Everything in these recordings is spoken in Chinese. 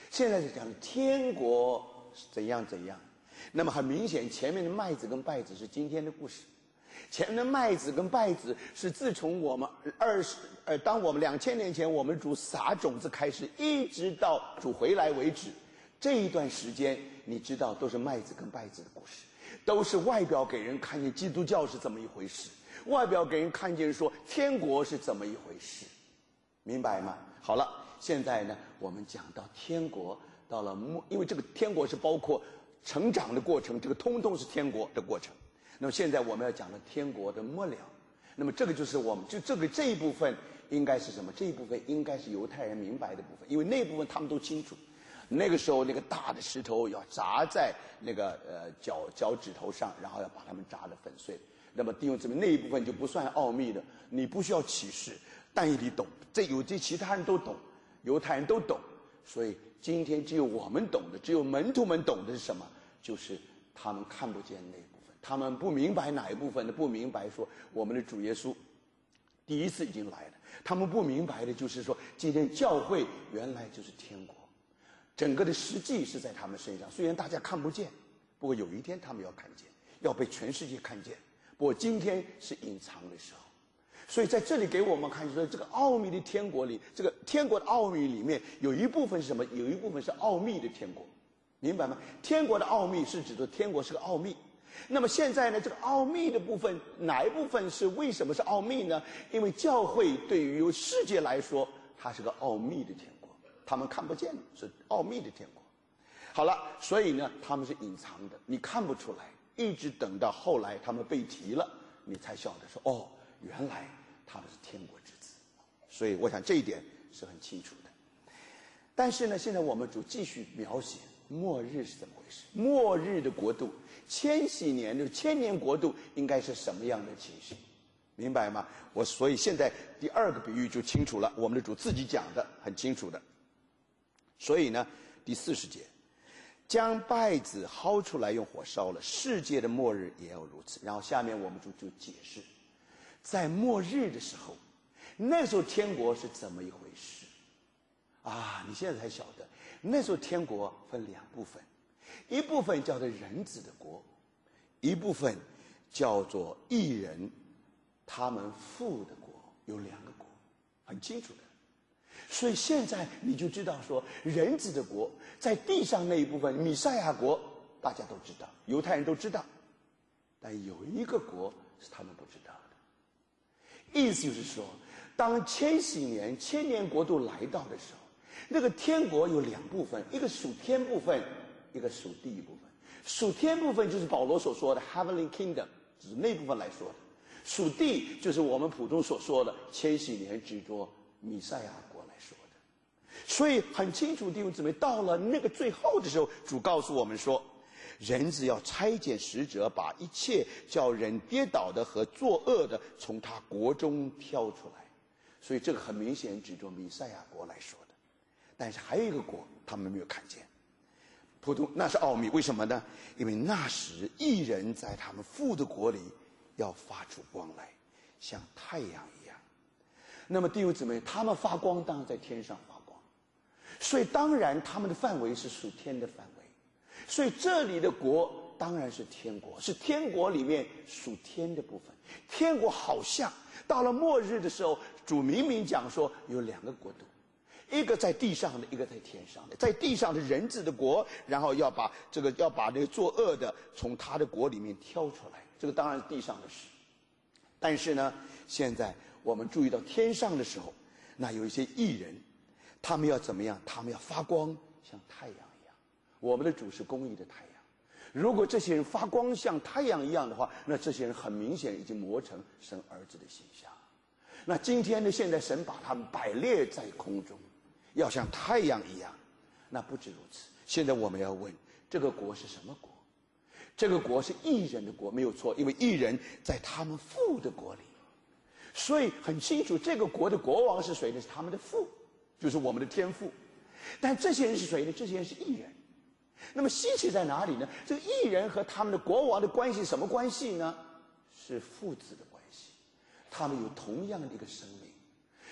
现在是讲天国怎样怎样。那么很明显，前面的麦子跟稗子是今天的故事。前面的麦子跟稗子是自从我们当我们2000年前我们主撒种子开始，一直到主回来为止，这一段时间，你知道都是麦子跟稗子的故事，都是外表给人看见基督教是怎么一回事，外表给人看见说天国是怎么一回事，明白吗？好了，现在呢，我们讲到天国到了因为这个天国是包括成长的过程，这个通通是天国的过程。那么现在我们要讲的天国的末了，那么这个就是我们这一部分应该是什么？这一部分应该是犹太人明白的部分，因为那部分他们都清楚。那个时候那个大的石头要砸在那个脚趾头上，然后要把它们砸得粉碎。那么弟兄姊妹，那一部分就不算奥秘的，你不需要启示，但以理懂，这其他人都懂，犹太人都懂。所以今天只有我们懂的，只有门徒们懂的是什么？就是他们看不见那一部分，他们不明白哪一部分的，不明白说我们的主耶稣第一次已经来了。他们不明白的就是说，今天教会原来就是天国，整个的实际是在他们身上。虽然大家看不见，不过有一天他们要看见，要被全世界看见。不过今天是隐藏的时候。所以在这里给我们看说，这个奥秘的天国里，这个天国的奥秘里面有一部分是什么？有一部分是奥秘的天国，明白吗？天国的奥秘是指的天国是个奥秘。那么现在呢，这个奥秘的部分哪一部分是为什么是奥秘呢？因为教会对于世界来说，它是个奥秘的天国，他们看不见，是奥秘的天国。好了，所以呢，他们是隐藏的，你看不出来，一直等到后来他们被提了，你才晓得说，哦，原来他们是天国之子。所以我想这一点是很清楚的。但是呢，现在我们主继续描写末日是怎么回事，末日的国度，千禧年的千年国度应该是什么样的情形，明白吗？所以现在第二个比喻就清楚了，我们的主自己讲的很清楚的。所以呢，第40节，将稗子薅出来用火烧了，世界的末日也要如此。然后下面我们就解释，在末日的时候，那时候天国是怎么一回事啊？你现在才晓得，那时候天国分两部分，一部分叫做人子的国，一部分叫做义人他们父的国，有两个国，很清楚的。所以现在你就知道说，人子的国在地上那一部分弥赛亚国大家都知道，犹太人都知道，但有一个国是他们不知道的。意思就是说，当千禧年千年国度来到的时候，那个天国有两部分，一个属天部分，一个属地部分。属天部分就是保罗所说的 Heavenly Kingdom， 指那部分来说的。属地就是我们普通所说的千禧年指着弥赛亚国来说的。所以很清楚，弟兄姊妹，到了那个最后的时候，主告诉我们说，人子要差遣使者，把一切叫人跌倒的和作恶的从他国中挑出来。所以这个很明显指着弥赛亚国来说的。但是还有一个国他们没有看见，普通那是奥秘。为什么呢？因为那时义人在他们父的国里要发出光来，像太阳一样。那么弟兄姊妹，他们发光当然在天上发光，所以当然他们的范围是属天的范围。所以这里的国当然是天国，是天国里面属天的部分。天国好像到了末日的时候，主明明讲说有两个国度，一个在地上的，一个在天上的。在地上的人子的国，然后要把那个作恶的从他的国里面挑出来，这个当然是地上的事。但是呢，现在我们注意到天上的时候，那有一些义人，他们要怎么样？他们要发光，像太阳一样。我们的主是公义的太阳。如果这些人发光像太阳一样的话，那这些人很明显已经磨成神儿子的形象。那今天呢，现在神把他们摆列在空中，要像太阳一样。那不止如此，现在我们要问，这个国是什么国？这个国是义人的国，没有错，因为义人在他们父的国里。所以很清楚，这个国的国王是谁呢？是他们的父，就是我们的天父。但这些人是谁呢？这些人是义人。那么稀奇在哪里呢？这个义人和他们的国王的关系什么关系呢？是父子的关系，他们有同样的一个生命。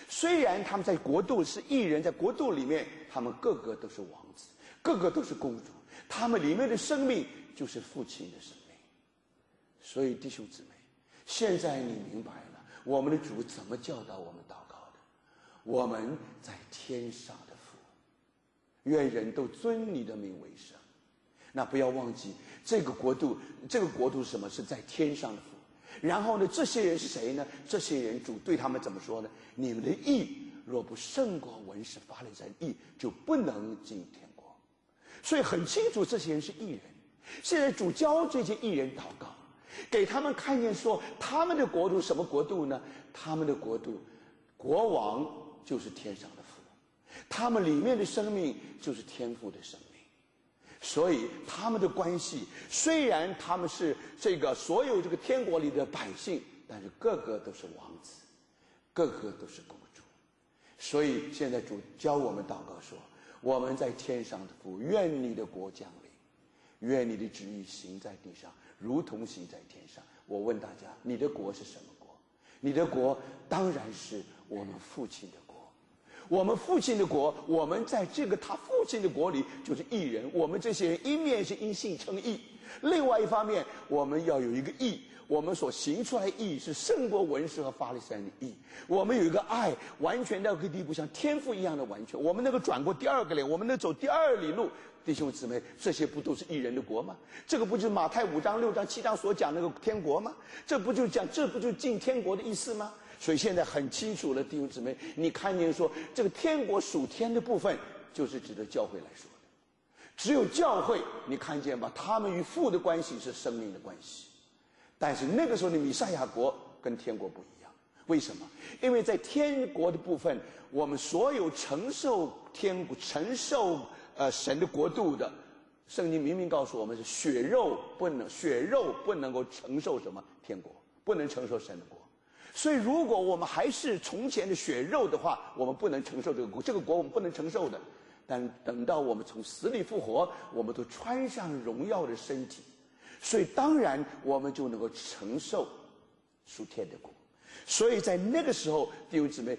虽然他们在国度是义人，在国度里面，他们个个都是王子，个个都是公主，他们里面的生命就是父亲的生命。所以弟兄姊妹，现在你明白了我们的主怎么教导我们祷告的。我们在天上的父，愿人都尊你的名为圣。那不要忘记这个国度是什么？是在天上的父。然后呢，这些人是谁呢？这些人主对他们怎么说呢？你们的义若不胜过文士法利赛人义，就不能进天国。所以很清楚这些人是义人。现在主教这些义人祷告，给他们看见说他们的国度什么国度呢？他们的国度，国王就是天上的父，他们里面的生命就是天父的生命。所以他们的关系，虽然他们是所有这个天国里的百姓，但是个个都是王子，个个都是公主。所以现在主教我们祷告说，我们在天上的父，愿你的国降临，愿你的旨意行在地上，如同行在天上。我问大家，你的国是什么国？你的国当然是我们父亲的国。我们父亲的国，我们在他父亲的国里就是义人。我们这些人一面是因信称义，另外一方面我们要有一个义，我们所行出来的义是胜过文士和法利赛人的义。我们有一个爱，完全到一个地步，像天父一样的完全。我们能够转过第二个脸，我们能走第二里路。弟兄姊妹，这些不都是义人的国吗？这个不就是马太5章、6章、7章所讲那个天国吗？这不就进天国的意思吗？所以现在很清楚了，弟兄姊妹，你看见说这个天国属天的部分，就是指的教会来说的。只有教会，你看见吧，他们与父的关系是生命的关系。但是那个时候的弥赛亚国跟天国不一样，为什么？因为在天国的部分，我们所有承受神的国度的，圣经明明告诉我们是血肉不能够承受什么天国，不能承受神的国。所以如果我们还是从前的血肉的话，我们不能承受这个国我们不能承受的。但等到我们从死里复活，我们都穿上荣耀的身体，所以当然我们就能够承受属天的国。所以在那个时候，弟兄姊妹，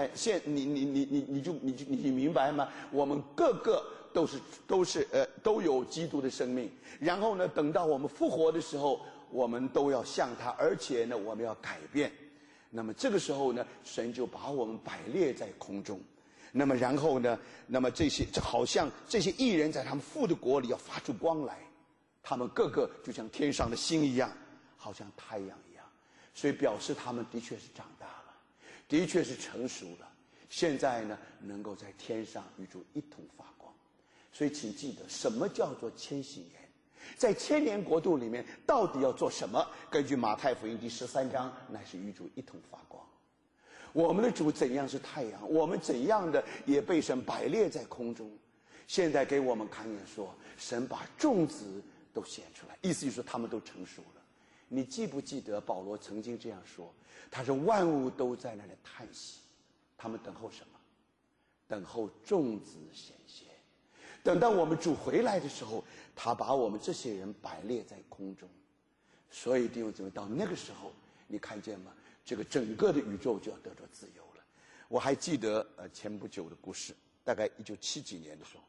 你明白吗？我们个个都有基督的生命。然后呢，等到我们复活的时候，我们都要像他，而且呢，我们要改变。那么这个时候呢，神就把我们摆列在空中。那么然后呢，好像这些义人在他们父的国里要发出光来，他们个个就像天上的星一样，好像太阳一样。所以表示他们的确是长大了，的确是成熟了。现在呢，能够在天上与主一同发光。所以请记得，什么叫做千禧年？在千年国度里面，到底要做什么？根据马太福音第13章，乃是与主一同发光。我们的主怎样是太阳，我们怎样的也被神摆列在空中。现在给我们看见说，神把众子都显出来，意思就是说他们都成熟了。你记不记得保罗曾经这样说？他说万物都在那里叹息，他们等候什么？等候众子显现。等到我们主回来的时候，他把我们这些人摆列在空中。所以弟兄姊妹，到那个时候，你看见吗？这个整个的宇宙就要得着自由了。我还记得前不久的故事，大概1970几年的时候，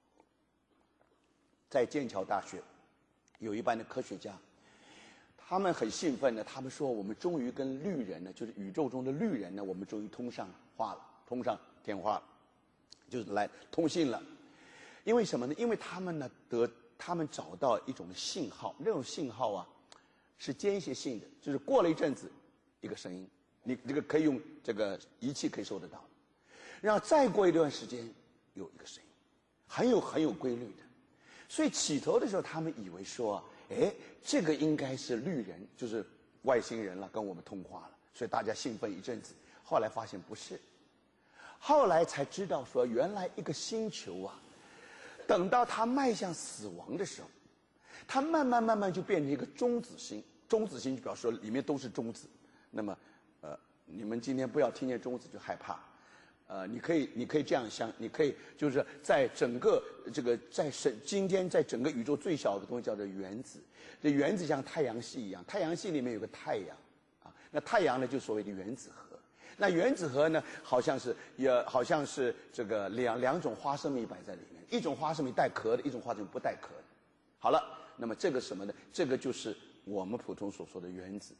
在剑桥大学有一班的科学家，他们很兴奋的，他们说我们终于跟绿人呢，就是宇宙中的绿人呢，我们终于通上天花了，就是来通信了。因为什么呢？因为他们找到一种信号，那种信号啊是间歇性的，就是过了一阵子一个声音，你这个可以用这个仪器可以收得到，然后再过一段时间有一个声音，很有规律的。所以起头的时候他们以为说，这个应该是绿人，就是外星人了，跟我们通话了，所以大家兴奋一阵子。后来发现不是，后来才知道说，原来一个星球啊，等到它迈向死亡的时候，它慢慢就变成一个中子星。中子星就表示说里面都是中子。那么你们今天不要听见中子就害怕。你可以这样想，你可以就是在整个今天在整个宇宙最小的东西叫做原子。这原子像太阳系一样，太阳系里面有个太阳啊，那太阳呢就所谓的原子核。 那原子核呢，好像是这个两种花生米摆在里面，一种花生米带壳的，一种花生米不带壳的。好了，那么这个什么呢？这个就是我们普通所说的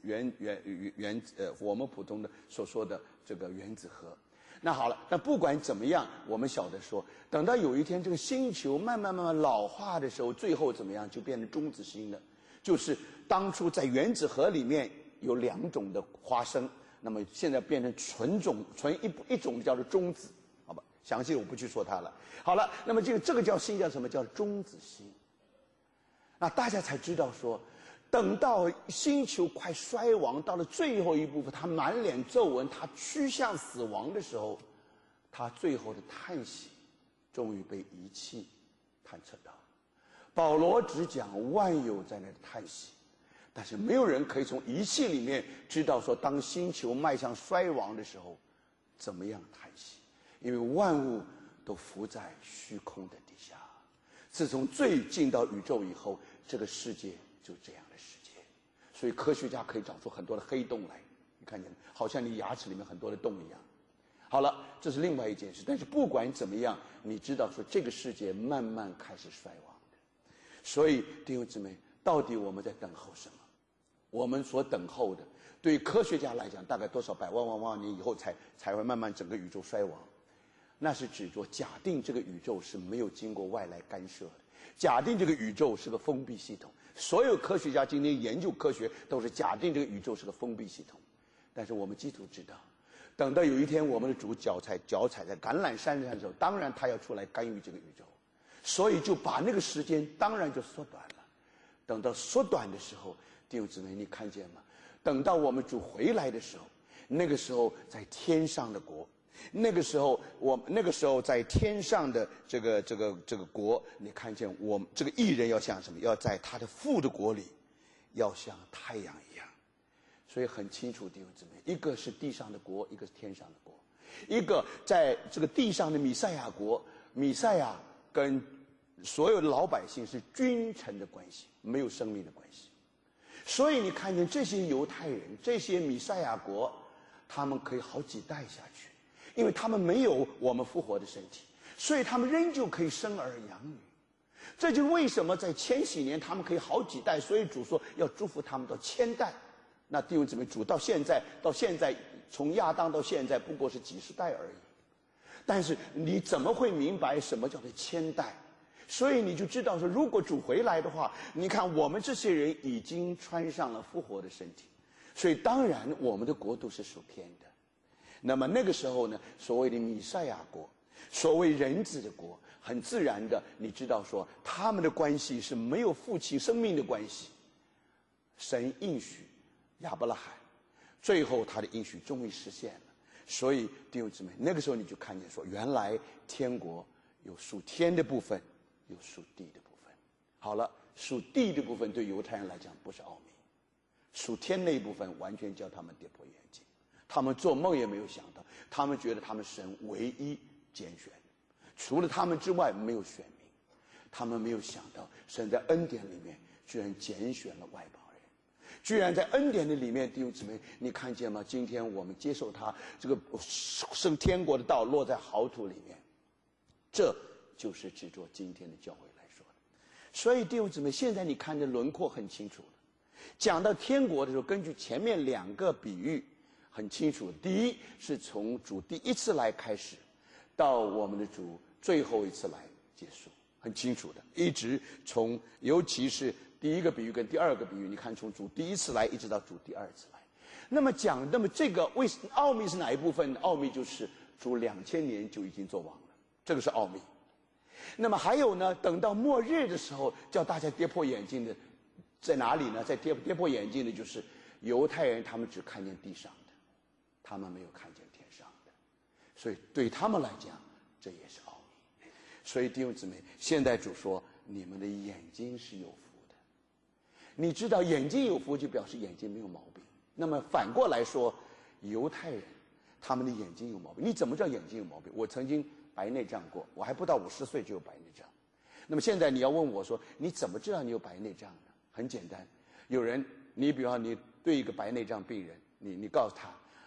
我们普通的所说的这个原子核。那好了，那不管怎么样，我们晓得说，等到有一天这个星球慢慢老化的时候，最后怎么样就变成中子星了。就是当初在原子核里面有2种的花生，那么现在变成纯一种叫做中子，好吧？详细我不去说它了。好了，那么这个叫星叫什么？叫中子星。那大家才知道说，等到星球快衰亡到了最后一部分，它满脸皱纹，它趋向死亡的时候，它最后的叹息终于被仪器探测到。保罗只讲万有在那叹息，但是没有人可以从仪器里面知道说，当星球迈向衰亡的时候怎么样叹息，因为万物都浮在虚空的底下。自从罪进到宇宙以后，这个世界就这样的世界。所以科学家可以找出很多的黑洞来，你看见吗？好像你牙齿里面很多的洞一样。好了，这是另外一件事。但是不管怎么样，你知道说这个世界慢慢开始衰亡的。所以弟兄姊妹，到底我们在等候什么？我们所等候的，对于科学家来讲，大概多少百万万年以后才会慢慢整个宇宙衰亡。那是指着假定这个宇宙是没有经过外来干涉的，假定这个宇宙是个封闭系统。所有科学家今天研究科学都是假定这个宇宙是个封闭系统。但是我们基督知道，等到有一天我们的主脚踩在橄榄山上的时候，当然他要出来干预这个宇宙，所以就把那个时间当然就缩短了。等到缩短的时候，弟兄姊妹，你看见吗？等到我们主回来的时候，那个时候在天上的国，那个时候在天上的这个国，你看见我们这个义人要像什么？要在他的父的国里，要像太阳一样。所以很清楚，弟兄姊妹，一个是地上的国，一个是天上的国。一个在这个地上的弥赛亚国，弥赛亚跟所有的老百姓是君臣的关系，没有生命的关系。所以你看见这些犹太人，这些弥赛亚国，他们可以好几代下去，因为他们没有我们复活的身体，所以他们仍旧可以生儿养女。这就是为什么在千禧年他们可以好几代，所以主说要祝福他们到1000代。那弟兄姊妹，主到现在从亚当到现在不过是几十代而已。但是你怎么会明白什么叫做1000代？所以你就知道说，如果主回来的话，你看我们这些人已经穿上了复活的身体，所以当然我们的国度是属天的。那么那个时候呢，所谓的弥赛亚国，所谓人子的国，很自然的，你知道说他们的关系是没有父亲生命的关系。神应许亚伯拉罕，最后他的应许终于实现了。所以弟兄姊妹，那个时候你就看见说，原来天国有属天的部分，有属地的部分。好了，属地的部分对犹太人来讲不是奥秘，属天那一部分完全叫他们跌破眼镜。他们做梦也没有想到，他们觉得他们神唯一拣选，除了他们之外没有选民。他们没有想到，神在恩典里面居然拣选了外邦人，居然在恩典的里面，弟兄姊妹，你看见吗？今天我们接受他这个升天国的道落在好土里面，这就是指着今天的教会来说的。所以弟兄姊妹，现在你看的轮廓很清楚了。讲到天国的时候，根据前面2个比喻很清楚。第一是从主第一次来开始，到我们的主最后一次来结束，很清楚的。一直从尤其是第1个比喻跟第2个比喻，你看从主第一次来一直到主第2次来。那么这个奥秘是哪一部分？奥秘就是主2000年就已经做完了，这个是奥秘。那么还有呢，等到末日的时候，叫大家跌破眼镜的在哪里呢？在跌破眼镜的就是犹太人，他们只看见地上的，他们没有看见天上的，所以对他们来讲，这也是奥秘。所以弟兄姊妹，现在主说，你们的眼睛是有福的。你知道眼睛有福，就表示眼睛没有毛病。那么反过来说，犹太人他们的眼睛有毛病。你怎么知道眼睛有毛病？我曾经白内障过，我还不到50岁就有白内障。那么现在你要问我说，你怎么知道你有白内障呢？很简单，有人，你比方你对一个白内障病人，你告诉他，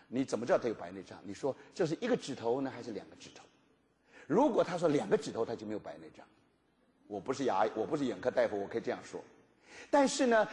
你怎么知道他有白内障？你说这是1个指头呢，还是2个指头？如果他说2个指头，他就没有白内障。我不是眼科大夫，我可以这样说。但是呢，